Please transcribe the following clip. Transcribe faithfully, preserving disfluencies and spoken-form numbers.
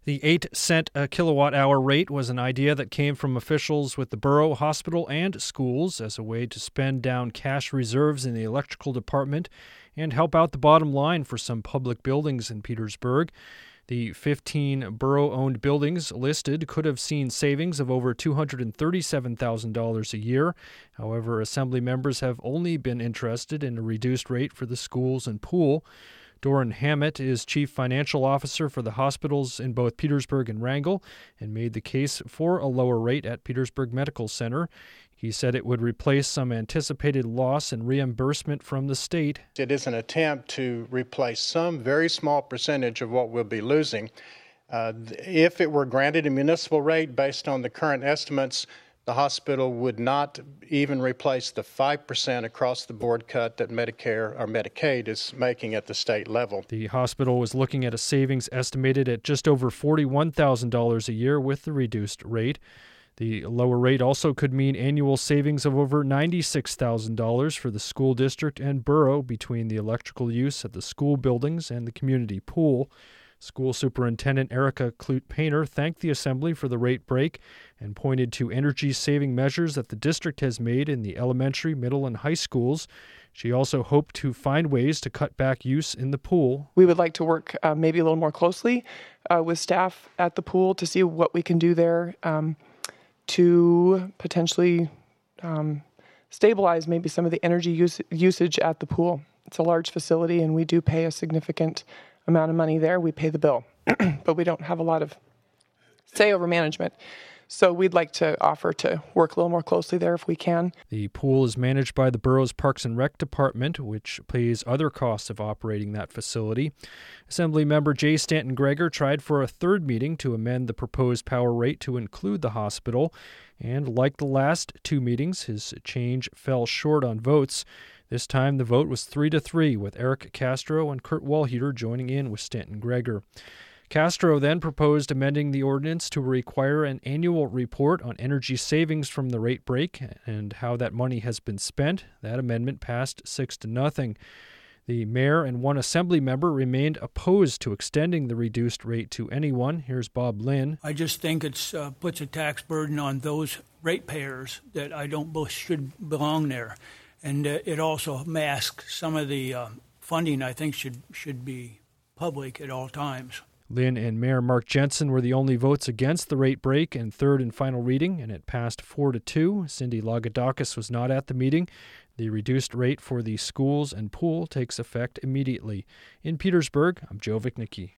The eight cent a kilowatt hour rate was an idea that came from officials with the borough, hospital, and schools as a way to spend down cash reserves in the electrical department and help out the bottom line for some public buildings in Petersburg. The fifteen borough-owned buildings listed could have seen savings of over two hundred thirty-seven thousand dollars a year. However, Assembly members have only been interested in a reduced rate for the schools and pool. Doran Hammett is Chief Financial Officer for the hospitals in both Petersburg and Wrangell and made the case for a lower rate at Petersburg Medical Center. He said it would replace some anticipated loss in reimbursement from the state. It is an attempt to replace some very small percentage of what we'll be losing. Uh, if it were granted a municipal rate based on the current estimates, the hospital would not even replace the five percent across-the-board cut that Medicare or Medicaid is making at the state level. The hospital was looking at a savings estimated at just over forty-one thousand dollars a year with the reduced rate. The lower rate also could mean annual savings of over ninety-six thousand dollars for the school district and borough between the electrical use at the school buildings and the community pool. School Superintendent Erica Clute-Painter thanked the Assembly for the rate break and pointed to energy-saving measures that the district has made in the elementary, middle, and high schools. She also hoped to find ways to cut back use in the pool. We would like to work uh, maybe a little more closely uh, with staff at the pool to see what we can do there um, to potentially um, stabilize maybe some of the energy use- usage at the pool. It's a large facility, and we do pay a significant amount of money there. We pay the bill, but we don't have a lot of say over management. So we'd like to offer to work a little more closely there if we can. The pool is managed by the borough's Parks and Rec Department, which pays other costs of operating that facility. Assemblymember Jay Stanton Greger tried for a third meeting to amend the proposed power rate to include the hospital, and like the last two meetings, his change fell short on votes. This time the vote was three to three, with Eric Castro and Kurt Wallheater joining in with Stanton Greger. Castro then proposed amending the ordinance to require an annual report on energy savings from the rate break and how that money has been spent. That amendment passed six to nothing. The mayor and one assembly member remained opposed to extending the reduced rate to anyone. Here's Bob Lynn. I just think it uh, puts a tax burden on those ratepayers that I don't believe should belong there. And uh, it also masks some of the uh, funding I think should should be public at all times. Lynn and Mayor Mark Jensen were the only votes against the rate break and third and final reading, and it passed four to two. Cindy Lagodakis was not at the meeting. The reduced rate for the schools and pool takes effect immediately. In Petersburg, I'm Joe Vichnicki.